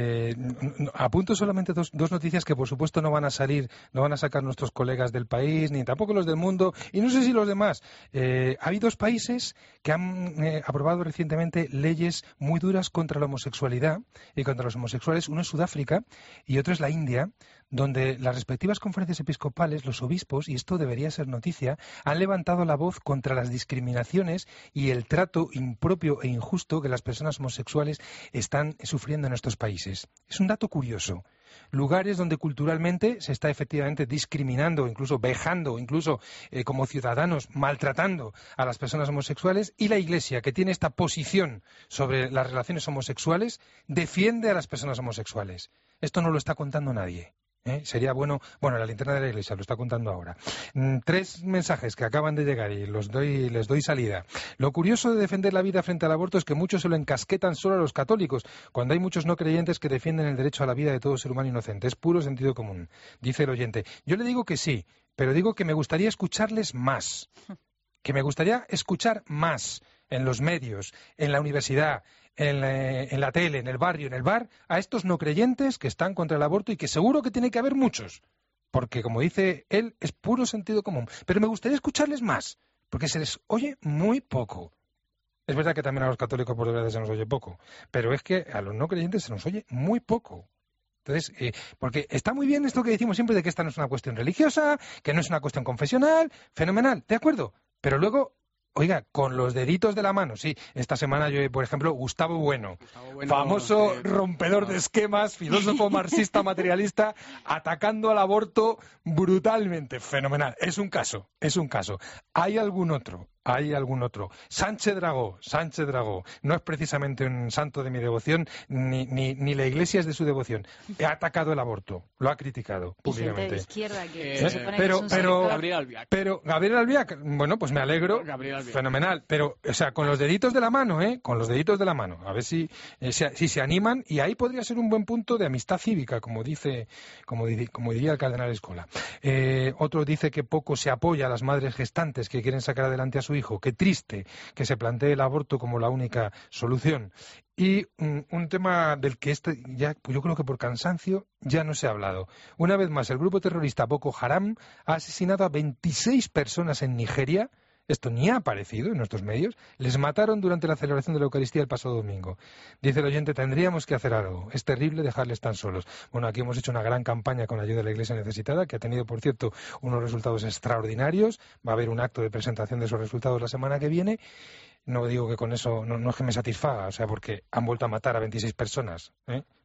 Apunto solamente dos noticias que por supuesto no van a sacar nuestros colegas del país, ni tampoco los del mundo, y no sé si los demás. Hay dos países que han aprobado recientemente leyes muy duras contra la homosexualidad y contra los homosexuales. Uno es Sudáfrica y otro es la India, donde las respectivas conferencias episcopales, los obispos, y esto debería ser noticia, han levantado la voz contra las discriminaciones y el trato impropio e injusto que las personas homosexuales están sufriendo en estos países. Es un dato curioso. Lugares donde culturalmente se está efectivamente discriminando, incluso vejando, incluso como ciudadanos maltratando a las personas homosexuales, y la Iglesia, que tiene esta posición sobre las relaciones homosexuales, defiende a las personas homosexuales. Esto no lo está contando nadie. Sería bueno, la linterna de la Iglesia lo está contando ahora. 3 mensajes que acaban de llegar y les doy salida. Lo curioso de defender la vida frente al aborto es que muchos se lo encasquetan solo a los católicos, cuando hay muchos no creyentes que defienden el derecho a la vida de todo ser humano inocente. Es puro sentido común, dice el oyente. Yo le digo que sí, pero digo que me gustaría escucharles más. Que me gustaría escuchar más en los medios, en la universidad, en la tele, en el barrio, en el bar, a estos no creyentes que están contra el aborto y que seguro que tiene que haber muchos, porque como dice él, es puro sentido común. Pero me gustaría escucharles más, porque se les oye muy poco. Es verdad que también a los católicos por desgracia se nos oye poco, pero es que a los no creyentes se nos oye muy poco. Entonces, porque está muy bien esto que decimos siempre de que esta no es una cuestión religiosa, que no es una cuestión confesional, fenomenal, ¿de acuerdo? Pero luego... Oiga, con los deditos de la mano, sí. Esta semana yo, por ejemplo, Gustavo Bueno, famoso rompedor de esquemas, filósofo marxista materialista, atacando al aborto brutalmente. Fenomenal. Es un caso. ¿Hay algún otro? Sánchez Dragó. No es precisamente un santo de mi devoción, ni la Iglesia es de su devoción. Ha atacado el aborto, lo ha criticado públicamente. De izquierda pero Gabriel Albiac, bueno, pues me alegro. Fenomenal. Pero, o sea, con los deditos de la mano, con los deditos de la mano. A ver si se animan, y ahí podría ser un buen punto de amistad cívica, como diría el cardenal Escola. Otro dice que poco se apoya a las madres gestantes que quieren sacar adelante a su hijo. Qué triste que se plantee el aborto como la única solución. Y un tema del que ya, pues yo creo que por cansancio ya no se ha hablado. Una vez más, el grupo terrorista Boko Haram ha asesinado a 26 personas en Nigeria. Esto ni ha aparecido en nuestros medios. Les mataron durante la celebración de la Eucaristía el pasado domingo. Dice el oyente, tendríamos que hacer algo. Es terrible dejarles tan solos. Bueno, aquí hemos hecho una gran campaña con la ayuda de la Iglesia Necesitada, que ha tenido, por cierto, unos resultados extraordinarios. Va a haber un acto de presentación de esos resultados la semana que viene. No digo que con eso no es que me satisfaga, o sea, porque han vuelto a matar a 26 personas,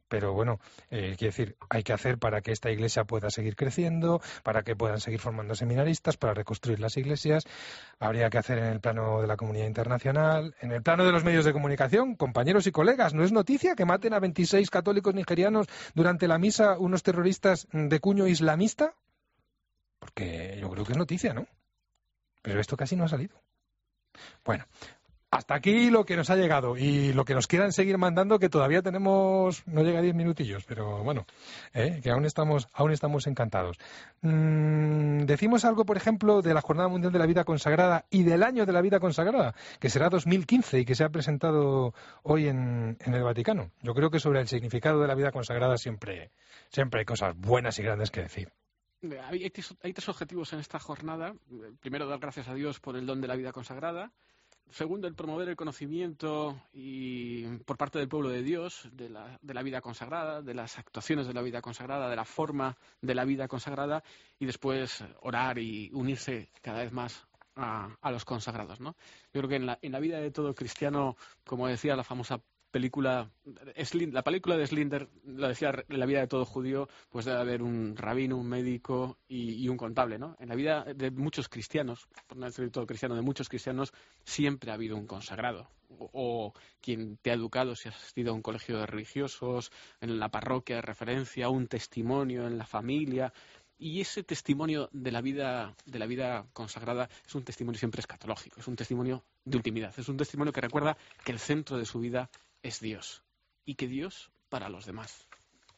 pero bueno, quiero decir, hay que hacer para que esta iglesia pueda seguir creciendo, para que puedan seguir formando seminaristas, para reconstruir las iglesias. Habría que hacer en el plano de la comunidad internacional, en el plano de los medios de comunicación, compañeros y colegas. ¿No es noticia que maten a 26 católicos nigerianos durante la misa unos terroristas de cuño islamista? Porque yo creo que es noticia, ¿no? Pero esto casi no ha salido. Bueno, hasta aquí lo que nos ha llegado y lo que nos quieran seguir mandando, que todavía tenemos, no llega a 10 minutillos, pero bueno, que aún estamos encantados. Decimos algo, por ejemplo, de la Jornada Mundial de la Vida Consagrada y del Año de la Vida Consagrada, que será 2015 y que se ha presentado hoy en el Vaticano. Yo creo que sobre el significado de la vida consagrada siempre hay cosas buenas y grandes que decir. Hay tres objetivos en esta jornada. Primero, dar gracias a Dios por el don de la vida consagrada. Segundo, el promover el conocimiento por parte del pueblo de Dios de la vida consagrada, de las actuaciones de la vida consagrada, de la forma de la vida consagrada, y después orar y unirse cada vez más a los consagrados, ¿no? Yo creo que en la vida de todo cristiano, como decía la famosa película, la película de Slinder, lo decía, en la vida de todo judío, pues debe haber un rabino, un médico y un contable, ¿no? En la vida de muchos cristianos, por no decir todo cristiano, de muchos cristianos, siempre ha habido un consagrado. O quien te ha educado, si has asistido a un colegio de religiosos, en la parroquia de referencia, un testimonio en la familia. Y ese testimonio de la vida consagrada es un testimonio siempre escatológico, es un testimonio de ultimidad, es un testimonio que recuerda que el centro de su vida es Dios y que Dios para los demás.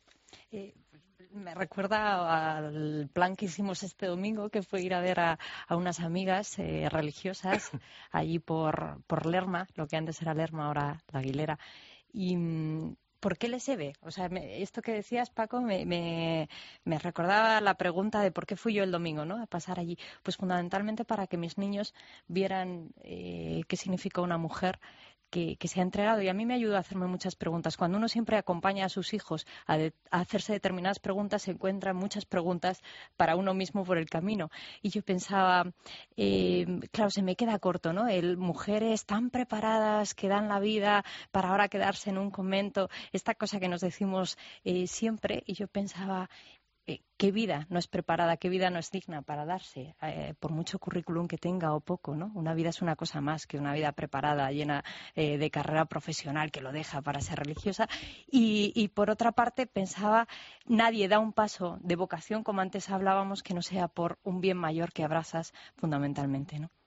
Me recuerda al plan que hicimos este domingo, que fue ir a ver a unas amigas religiosas allí por Lerma, lo que antes era Lerma, ahora La Aguilera. Y ¿por qué les ve? O sea, esto que decías, Paco, me recordaba la pregunta de por qué fui yo el domingo, ¿no? A pasar allí. Pues fundamentalmente para que mis niños vieran qué significa una mujer que se ha entregado, y a mí me ayudó a hacerme muchas preguntas. Cuando uno siempre acompaña a sus hijos a hacerse determinadas preguntas, se encuentran muchas preguntas para uno mismo por el camino. Y yo pensaba, claro, se me queda corto, ¿no? Mujeres tan preparadas que dan la vida para ahora quedarse en un convento, esta cosa que nos decimos siempre, y yo pensaba, ¿qué vida no es preparada, qué vida no es digna para darse, por mucho currículum que tenga o poco, ¿no? Una vida es una cosa más que una vida preparada, llena de carrera profesional que lo deja para ser religiosa. Y por otra parte pensaba, nadie da un paso de vocación, como antes hablábamos, que no sea por un bien mayor que abrazas fundamentalmente, ¿no?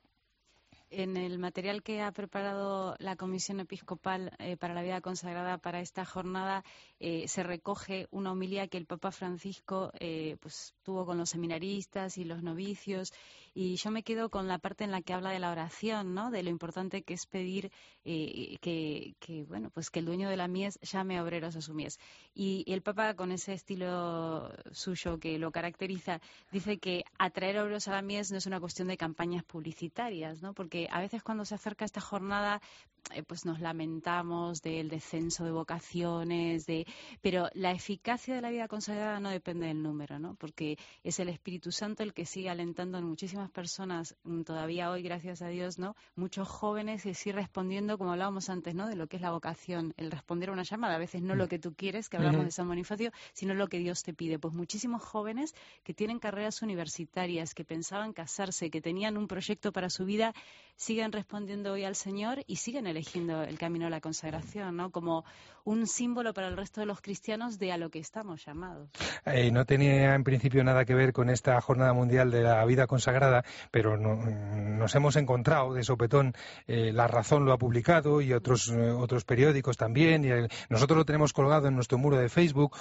En el material que ha preparado la Comisión Episcopal para la Vida Consagrada para esta jornada se recoge una homilía que el Papa Francisco pues tuvo con los seminaristas y los novicios, y yo me quedo con la parte en la que habla de la oración, ¿no? De lo importante que es pedir que bueno, pues que el dueño de la mies llame a obreros a su mies. Y el Papa, con ese estilo suyo que lo caracteriza, dice que atraer obreros a la mies no es una cuestión de campañas publicitarias, ¿no? Porque a veces cuando se acerca esta jornada pues nos lamentamos del descenso de vocaciones, pero la eficacia de la vida consagrada no depende del número, ¿no? Porque es el Espíritu Santo el que sigue alentando en muchísimas personas, todavía hoy, gracias a Dios, ¿no? Muchos jóvenes que siguen respondiendo, como hablábamos antes, ¿no? De lo que es la vocación, el responder a una llamada, a veces no lo que tú quieres, que hablamos de San Bonifacio, sino lo que Dios te pide. Pues muchísimos jóvenes que tienen carreras universitarias, que pensaban casarse, que tenían un proyecto para su vida, siguen respondiendo hoy al Señor y siguen eligiendo el camino de la consagración, ¿no? Como un símbolo para el resto de los cristianos de a lo que estamos llamados. No tenía en principio nada que ver con esta Jornada Mundial de la Vida Consagrada, pero nos hemos encontrado de sopetón. La Razón lo ha publicado y otros periódicos también, y nosotros lo tenemos colgado en nuestro muro de Facebook,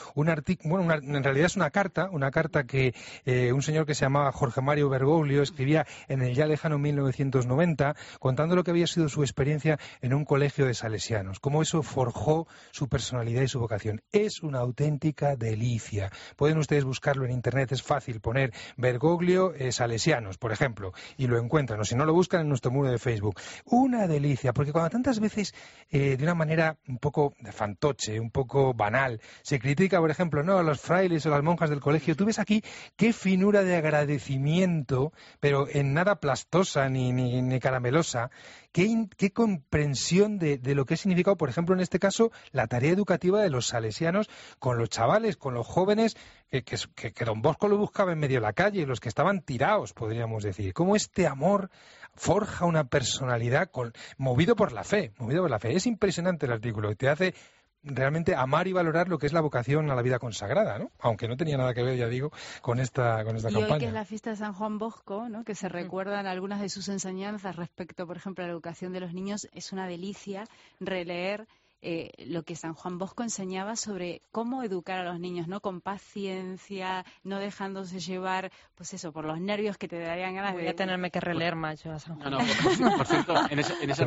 en realidad es una carta que un señor que se llamaba Jorge Mario Bergoglio escribía en el ya lejano 1990, contando lo que había sido su experiencia en un colegio de salesianos, cómo eso forjó su personalidad y su vocación. Es una auténtica delicia. Pueden ustedes buscarlo en internet, es fácil, poner Bergoglio salesianos, por ejemplo, y lo encuentran, o si no lo buscan en nuestro muro de Facebook. Una delicia, porque cuando tantas veces de una manera un poco de fantoche, un poco banal, se critica, por ejemplo, a los frailes o las monjas del colegio, tú ves aquí qué finura de agradecimiento, pero en nada plastosa ni caramelosa, qué comprensión de lo que ha significado, por ejemplo, en este caso, la tarea educativa de los salesianos con los chavales, con los jóvenes, que don Bosco lo buscaba en medio de la calle, los que estaban tirados, podríamos decir. Cómo este amor forja una personalidad movido por la fe, movido por la fe. Es impresionante el artículo, te hace realmente amar y valorar lo que es la vocación a la vida consagrada, ¿no? Aunque no tenía nada que ver, ya digo, con esta campaña. Y hoy que es la fiesta de San Juan Bosco, ¿no? Que se recuerdan algunas de sus enseñanzas respecto, por ejemplo, a la educación de los niños, es una delicia releer lo que San Juan Bosco enseñaba sobre cómo educar a los niños, ¿no? Con paciencia, no dejándose llevar, pues eso, por los nervios que te darían ganas Voy a tenerme que releer más yo a San Juan. Por cierto, en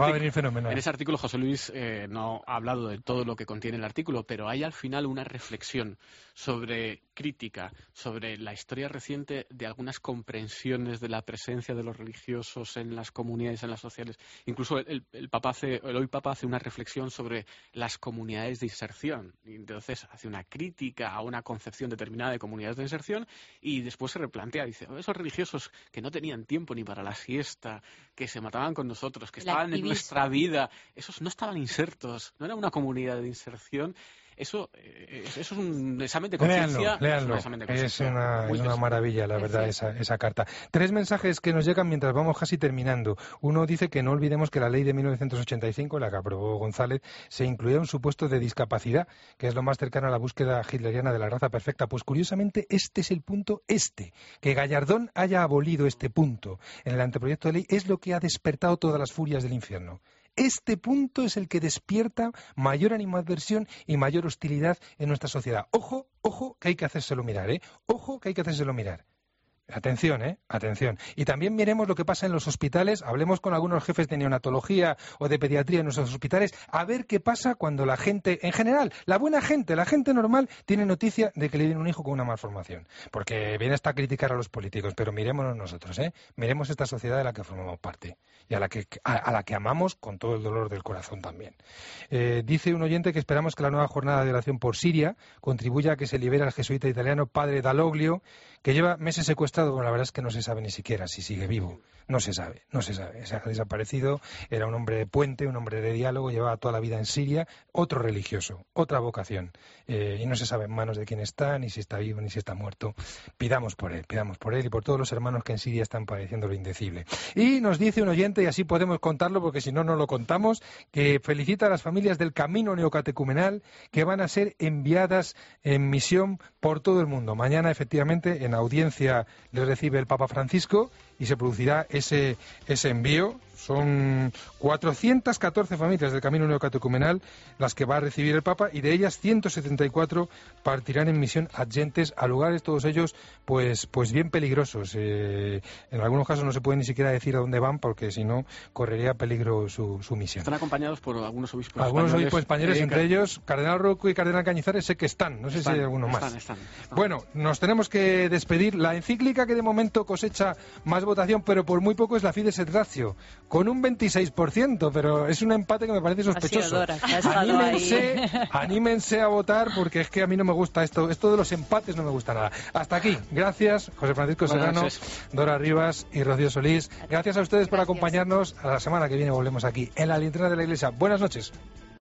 ese artículo José Luis no ha hablado de todo lo que contiene el artículo, pero hay al final una reflexión sobre crítica, sobre la historia reciente de algunas comprensiones de la presencia de los religiosos en las comunidades, en las sociales. Incluso el hoy Papa hace una reflexión sobre las comunidades de inserción. Y entonces hace una crítica a una concepción determinada de comunidades de inserción y después se replantea, dice, esos religiosos que no tenían tiempo ni para la siesta, que se mataban con nosotros, que estaban en nuestra vida, esos no estaban insertos, no era una comunidad de inserción. Eso es un examen de conciencia. Léanlo. Es una maravilla, la verdad, esa carta. 3 mensajes que nos llegan mientras vamos casi terminando. Uno dice que no olvidemos que la ley de 1985, la que aprobó González, se incluía un supuesto de discapacidad, que es lo más cercano a la búsqueda hitleriana de la raza perfecta. Pues curiosamente, este es el punto, que Gallardón haya abolido este punto en el anteproyecto de ley es lo que ha despertado todas las furias del infierno. Este punto es el que despierta mayor animadversión y mayor hostilidad en nuestra sociedad. Ojo, que hay que hacérselo mirar, Ojo, que hay que hacérselo mirar. Atención, atención. Y también miremos lo que pasa en los hospitales, hablemos con algunos jefes de neonatología o de pediatría en nuestros hospitales, a ver qué pasa cuando la gente, en general, la buena gente, la gente normal, tiene noticia de que le viene un hijo con una malformación. Porque viene hasta a criticar a los políticos, pero mirémonos nosotros, miremos esta sociedad de la que formamos parte y a la que amamos con todo el dolor del corazón también. Dice un oyente que esperamos que la nueva jornada de oración por Siria contribuya a que se libere al jesuita italiano padre Dalloglio, que lleva meses secuestrado, bueno, la verdad es que no se sabe ni siquiera si sigue vivo. No se sabe. Se ha desaparecido, era un hombre de puente, un hombre de diálogo, llevaba toda la vida en Siria, otro religioso, otra vocación. Y no se sabe en manos de quién está, ni si está vivo, ni si está muerto. Pidamos por él y por todos los hermanos que en Siria están padeciendo lo indecible. Y nos dice un oyente, y así podemos contarlo, porque si no, no lo contamos, que felicita a las familias del Camino Neocatecumenal que van a ser enviadas en misión por todo el mundo. Mañana, efectivamente, en audiencia les recibe el Papa Francisco y se producirá ese envío. Son 414 familias del Camino Neocatecumenal las que va a recibir el Papa y de ellas 174 partirán en misión adyentes a lugares, todos ellos pues bien peligrosos. En algunos casos no se puede ni siquiera decir a dónde van porque si no correría peligro su misión. Están acompañados por algunos obispos españoles, entre ellos Cardenal Rocco y Cardenal Cañizares, sé que están, no sé si hay alguno más. Están. Bueno, nos tenemos que despedir. La encíclica que de momento cosecha más votación, pero por muy poco, es la Fides et Ratio, con un 26%, pero es un empate que me parece sospechoso. Anímense a votar porque es que a mí no me gusta esto de los empates, no me gusta nada. Hasta aquí. Gracias, José Francisco Serrano, Dora Rivas y Rocío Solís. Gracias a ustedes por acompañarnos. A la semana que viene volvemos aquí en la Linterna de la Iglesia. Buenas noches.